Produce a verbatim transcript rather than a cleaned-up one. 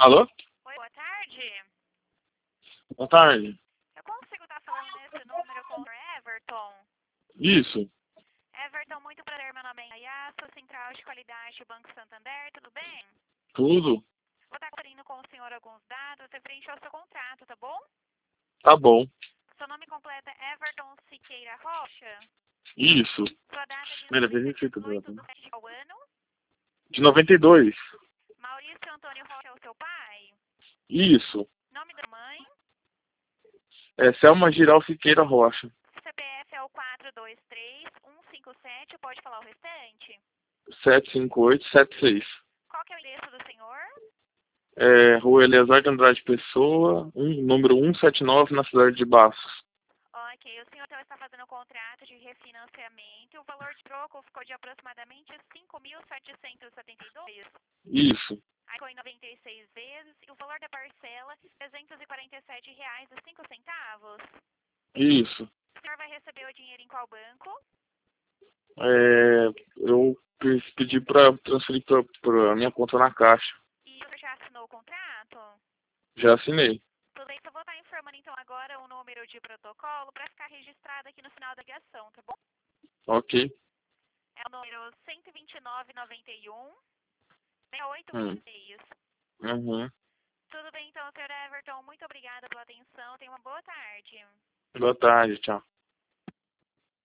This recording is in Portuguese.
Alô? Oi, boa tarde. Boa tarde. Eu consigo estar falando nesse número com o Everton? Isso. Everton, muito prazer, meu nome é Ayasso, Central de Qualidade, Banco Santander, tudo bem? Tudo? Vou estar conferindo com o senhor alguns dados referente ao seu contrato, tá bom? Tá bom. Seu nome completo é Everton Siqueira Rocha? Isso. Sua data de Primeira nascimento é vez que dezoito do sete de qual ano? De noventa e dois. Maurício Antônio Rocha é o seu pai? Isso. Nome da mãe? É Selma Giral Siqueira Rocha. C P F é o quatro dois três um cinco sete, pode falar o restante? sete cinco oito sete seis. Qual que é o endereço do senhor? É Rua Eleazar de Andrade Pessoa, um, número cento e setenta e nove, na cidade de Passos. Ok, o senhor então está fazendo o contrato de refinanciamento e o valor de troco ficou de aproximadamente cinco mil setecentos e setenta e dois. Isso. Aí ficou em noventa e seis vezes e o valor da parcela trezentos e quarenta e sete reais e cinco centavos. Isso. O senhor vai receber o dinheiro em qual banco? É, eu pe- pedi para transferir para minha conta na Caixa. E o senhor já assinou o contrato? Já assinei. Tudo bem, eu vou estar informando então agora o número de protocolo para ficar registrado aqui no final da ligação, tá bom? Ok. É o número cento e vinte e nove noventa e um sessenta e oito Hum. vinte e seis. Uhum. Tudo bem então, senhor Everton, muito obrigada pela atenção, tenha uma boa tarde. Boa tarde, tchau.